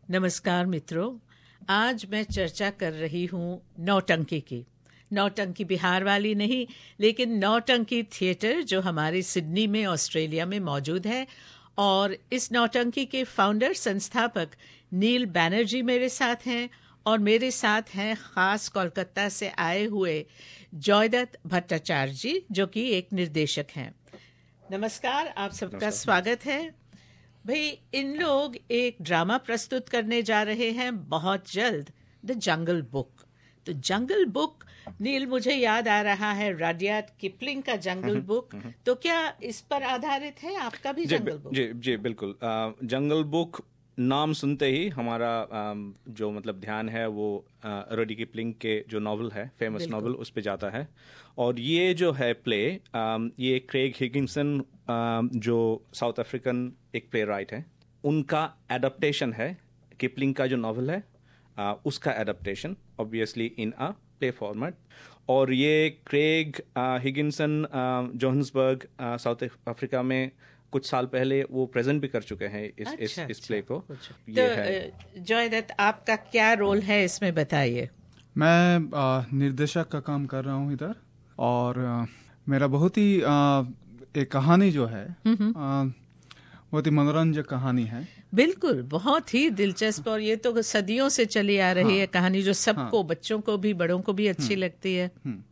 नमस्कार मित्रों, आज मैं चर्चा कर रही हूँ नौटंकी की। नौटंकी बिहार वाली नहीं, लेकिन नौटंकी थिएटर जो हमारे सिडनी में ऑस्ट्रेलिया में मौजूद है। और इस नौटंकी के फाउंडर संस्थापक नील बैनर्जी मेरे साथ हैं और मेरे साथ हैं खास कोलकाता से आए हुए जयदत्त भट्टाचार्य जी, जो कि एक निर्देशक हैं। नमस्कार, आप सबका स्वागत है। भाई, इन लोग एक ड्रामा प्रस्तुत करने जा रहे हैं बहुत जल्द, द जंगल बुक। तो जंगल बुक, नील, मुझे याद आ रहा है रडियार्ड किपलिंग का जंगल बुक। तो क्या इस पर आधारित है आपका भी जंगल बुक? जी बिल्कुल। जंगल बुक नाम सुनते ही हमारा जो मतलब ध्यान है वो रडी किपलिंग के जो नॉवल है, फेमस नॉवल, उस पे जाता है। और ये जो है प्ले, ये क्रेग हिगिंसन जो साउथ अफ्रीकन एक प्ले राइट है, उनका एडप्टेशन है। किपलिंग का जो नॉवल है उसका adaptation, obviously in a play format. और ये Craig Higginson Johannesburg South Africa में कुछ साल पहले वो प्रेजेंट भी कर चुके हैं इस प्ले को। ये तो जयदत्त, आपका क्या रोल है इसमें, बताइए। मैं निर्देशक का काम कर रहा हूँ इधर, और मेरा बहुत ही एक कहानी जो है बहुत ही मनोरंजक कहानी है। बिल्कुल, बहुत ही दिलचस्प। और ये तो सदियों से चली आ रही है कहानी, जो सबको, बच्चों को भी बड़ों को भी अच्छी लगती है।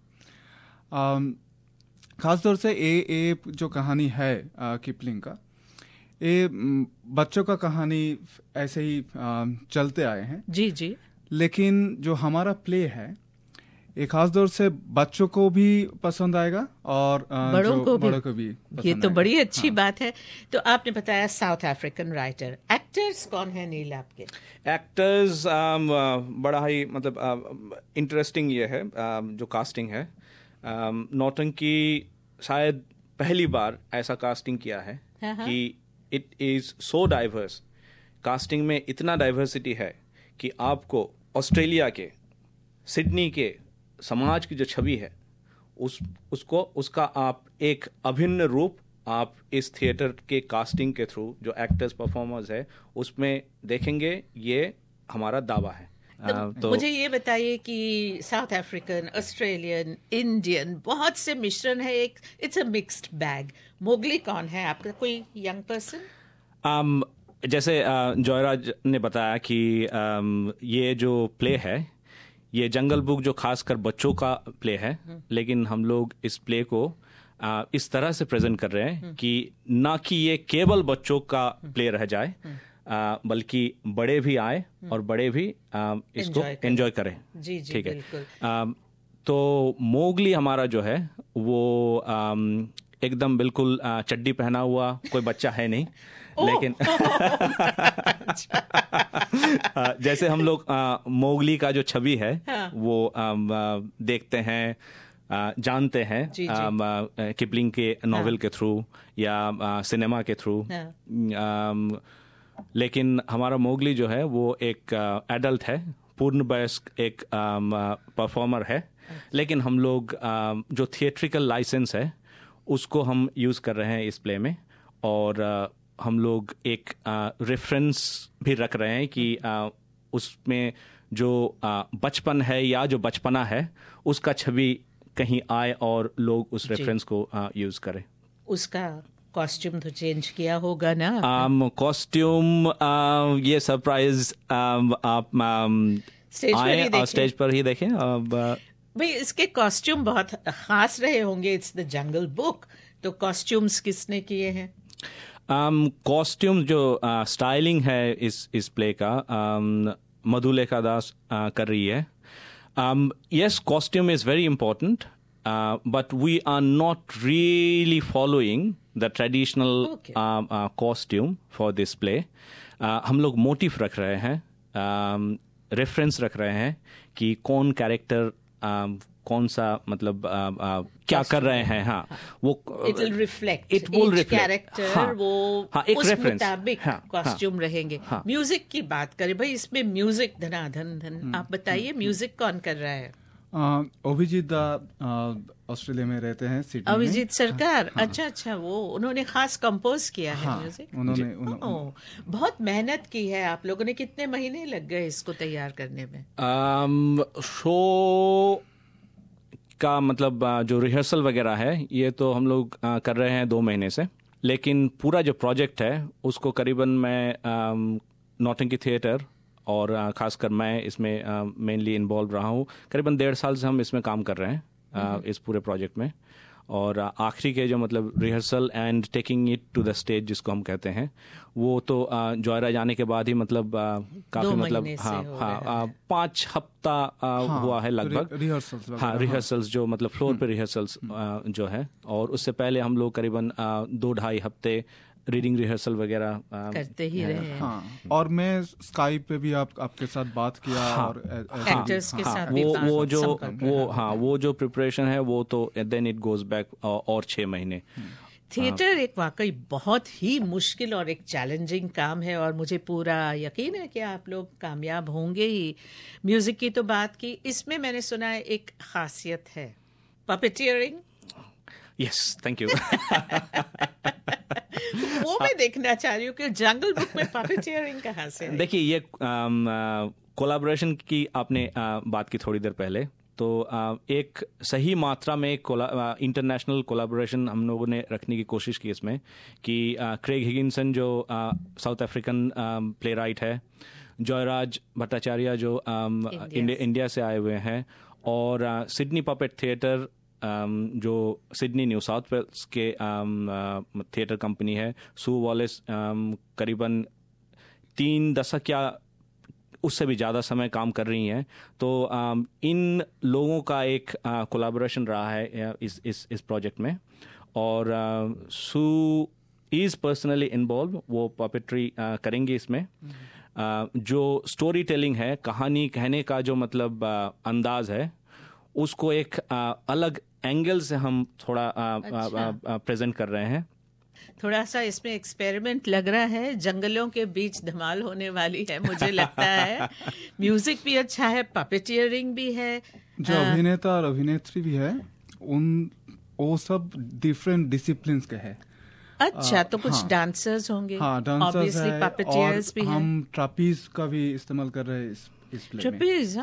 खासतौर से ये जो कहानी है किपलिंग का, ये बच्चों का कहानी ऐसे ही चलते आए हैं। जी जी। लेकिन जो हमारा प्ले है, एक खास तौर से बच्चों को भी पसंद आएगा और बड़ों को भी ये तो बड़ी अच्छी बात है। तो आपने बताया साउथ अफ्रीकन राइटर, एक्टर्स कौन है नील आपके? एक्टर्स बड़ा ही मतलब इंटरेस्टिंग ये है जो कास्टिंग है। नौटंकी शायद पहली बार ऐसा कास्टिंग किया है कि it is so diverse. Casting में इतना डाइवर्सिटी है कि आपको ऑस्ट्रेलिया के, सिडनी के समाज की जो छवि है उसका आप एक अभिन्न रूप आप इस थिएटर के कास्टिंग के थ्रू, जो एक्टर्स परफॉर्मर्स है, उसमें देखेंगे। ये हमारा दावा है। तो मुझे ये बताइए कि साउथ अफ्रीकन, ऑस्ट्रेलियन, इंडियन, बहुत से मिश्रण है, एक it's a mixed bag. Mowgli कौन है आपका, कोई यंग पर्सन? जैसे जयराज ने बताया कि ये जो प्ले है, ये जंगल बुक जो खासकर बच्चों का प्ले है, लेकिन हम लोग इस प्ले को इस तरह से प्रेजेंट कर रहे हैं कि ना कि ये केवल बच्चों का प्ले रह जाए, बल्कि बड़े भी आए और बड़े भी इसको एंजॉय करें। जी जी, ठीक है। तो मोगली हमारा जो है वो एकदम बिल्कुल चड्डी पहना हुआ कोई बच्चा है नहीं, लेकिन जैसे हम लोग मोगली का जो छवि है वो देखते हैं, जानते हैं किपलिंग के नॉवेल के थ्रू या सिनेमा के थ्रू। लेकिन हमारा मोगली जो है वो एक एडल्ट है, पूर्ण वयस्क एक परफॉर्मर है। लेकिन हम लोग जो थिएट्रिकल लाइसेंस है उसको हम यूज़ कर रहे हैं इस प्ले में। और हम लोग एक रेफरेंस भी रख रहे हैं कि उसमें जो बचपन है या जो बचपना है उसका छवि कहीं आए और लोग उस रेफरेंस को यूज़ करें। उसका कॉस्ट्यूम तो चेंज किया होगा ना? कॉस्ट्यूम ये सरप्राइज आप स्टेज पर ही देखें। भाई, इसके कॉस्ट्यूम बहुत खास रहे होंगे। इट्स द जंगल बुक, तो कॉस्ट्यूम्स किसने किए हैं? कॉस्ट्यूम जो स्टाइलिंग है इस प्ले का मधुलेखा दास कर रही है। Yes, costume is very important, but we are not really following the traditional costume for this play. हम लोग मोटिव रख रहे हैं, रेफरेंस रख रहे हैं कि कौन कैरेक्टर कौन सा मतलब क्या कर रहे हैं। वो इट विल रिफ्लेक्ट कैरेक्टर, वो उस मुताबिक कॉस्ट्यूम रहेंगे। म्यूजिक की बात करें भाई, इसमें म्यूजिक धनाधन धन, आप बताइए म्यूजिक कौन कर रहा है? अभिजीत दा ऑस्ट्रेलिया में रहते हैं, सिडनी में। अभिजीत सरकार, अच्छा, वो उन्होंने खास कंपोज किया है हाँ, म्यूजिक। बहुत मेहनत की है आप लोगों ने। कितने महीने लग गए इसको तैयार करने में? शो का मतलब जो रिहर्सल वगैरह है ये तो हम लोग कर रहे हैं 2 महीने से, लेकिन पूरा जो प्रोजेक्ट है उसको करीबन मैं नौटंकी थिएटर और खासकर मैं इसमें मेनली इन्वॉल्व रहा हूँ। करीबन 1.5 साल से हम इसमें काम कर रहे हैं इस पूरे प्रोजेक्ट में। और आखिरी के जो मतलब rehearsal and taking it to the stage जिसको हम कहते हैं, वो तो जॉयरा जाने के बाद ही मतलब काफी मतलब 5 हफ्ता हुआ है लगभग रिहर्सल्स जो मतलब फ्लोर पे रिहर्सल्स जो है। और उससे पहले हम लोग करीबन 2-2.5 हफ्ते रीडिंग रिहर्सल वगैरह करते ही रहे हैं। हाँ, और मैं स्काइप पे भी आपके साथ बात किया। हाँ, और एक्टर्स के साथ भी वो जो प्रिपरेशन है वो तो देन इट गोज बैक और 6 महीने। थिएटर एक वाकई बहुत ही मुश्किल और एक चैलेंजिंग काम है, और मुझे पूरा यकीन है कि आप लोग कामयाब होंगे ही। म्यूजिक की तो बात की, इसमें मैंने सुना है एक खासियत है, पपेटियरिंग। Yes, thank you. वो मैं देखना चाह रही हूँ कि जंगल बुक में पपेटियरिंग कहाँ से है? देखिए, ये कोलैबोरेशन की आपने बात की थोड़ी देर पहले, तो एक सही मात्रा में इंटरनेशनल कोलैबोरेशन हम लोगों ने रखने की कोशिश की इसमें, कि क्रेग हिगिंसन जो साउथ अफ्रीकन प्ले राइट है, जयराज भट्टाचार्य जो इंडिया से आए हुए हैं, और सिडनी पपेट थिएटर जो सिडनी न्यू साउथ वेल्स के थिएटर कंपनी है, सू वॉलेस करीबन 3 दशक या उससे भी ज़्यादा समय काम कर रही हैं। तो इन लोगों का एक कोलैबोरेशन रहा है इस प्रोजेक्ट में, और सू इज़ पर्सनली इन्वॉल्व। वो पपेट्री करेंगे इसमें। जो स्टोरी टेलिंग है, कहानी कहने का जो मतलब अंदाज है, उसको एक अलग एंगल से हम थोड़ा प्रेजेंट कर रहे हैं। थोड़ा सा इसमें एक्सपेरिमेंट लग रहा है, जंगलों के बीच धमाल होने वाली है मुझे लगता है। म्यूजिक भी अच्छा है, पपेटियरिंग भी है, जो अभिनेता और अभिनेत्री भी है वो सब डिफरेंट डिसिप्लिन्स के है। अच्छा, तो कुछ डांसर्स होंगे? हाँ, डांसर्स है, पपेटियर्स भी हम ट्रापीज का भी इस्तेमाल कर रहे हैं इस प्ले में। ट्रापीज,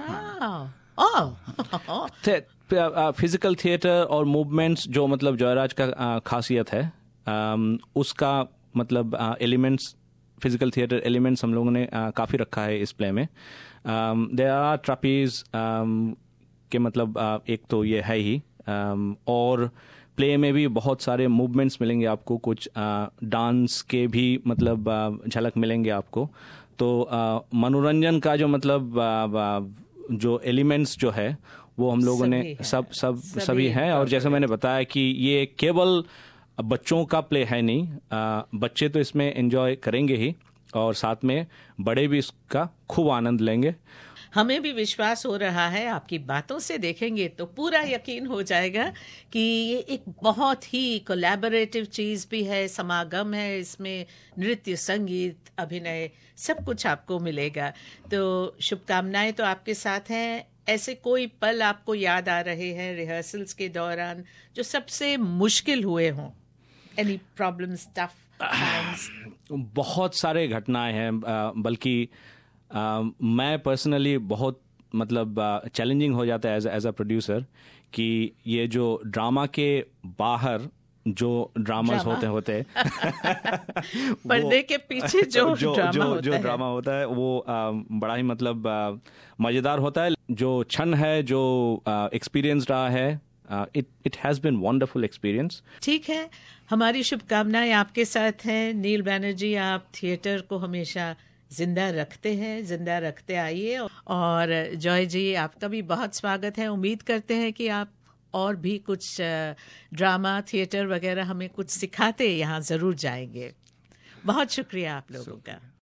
फिजिकल थिएटर और मूवमेंट्स जो मतलब जयराज का खासियत है, उसका मतलब एलिमेंट्स, फिजिकल थिएटर एलिमेंट्स हम लोगों ने काफ़ी रखा है इस प्ले में। देयर आर ट्रापीज के मतलब एक तो ये है ही, और प्ले में भी बहुत सारे मूवमेंट्स मिलेंगे आपको, कुछ डांस के भी मतलब झलक मिलेंगे आपको। तो मनोरंजन का जो मतलब जो एलिमेंट्स जो है वो हम लोगों ने सभी हैं। और जैसे मैंने बताया कि ये केवल बच्चों का प्ले है नहीं, बच्चे तो इसमें एंजॉय करेंगे ही, और साथ में बड़े भी इसका खूब आनंद लेंगे। हमें भी विश्वास हो रहा है, आपकी बातों से देखेंगे तो पूरा यकीन हो जाएगा कि ये एक बहुत ही कोलैबोरेटिव चीज़ भी है, समागम है, इसमें नृत्य, संगीत, अभिनय सब कुछ आपको मिलेगा। तो शुभकामनाएं तो आपके साथ हैं। ऐसे कोई पल आपको याद आ रहे हैं रिहर्सल्स के दौरान जो सबसे मुश्किल हुए हों? Any problems, tough times? बहुत सारे घटनाएं हैं, बल्कि मैं पर्सनली बहुत मतलब चैलेंजिंग हो जाता है एज अ प्रोड्यूसर, कि ये जो ड्रामा के बाहर जो ड्रामास होते पर्दे के पीछे जो ड्रामा होता है वो बड़ा ही मतलब मजेदार होता है। जो क्षण है, जो एक्सपीरियंस रहा है, it has been wonderful experience. ठीक है, हमारी शुभकामनाएं आपके साथ हैं। नील बैनर्जी, आप थिएटर को हमेशा जिंदा रखते हैं, जिंदा रखते आइए। और जॉय जी, आपका भी बहुत स्वागत है। उम्मीद करते हैं कि आप और भी कुछ ड्रामा, थिएटर वगैरह हमें कुछ सिखाते यहाँ ज़रूर जाएंगे। बहुत शुक्रिया आप लोगों का।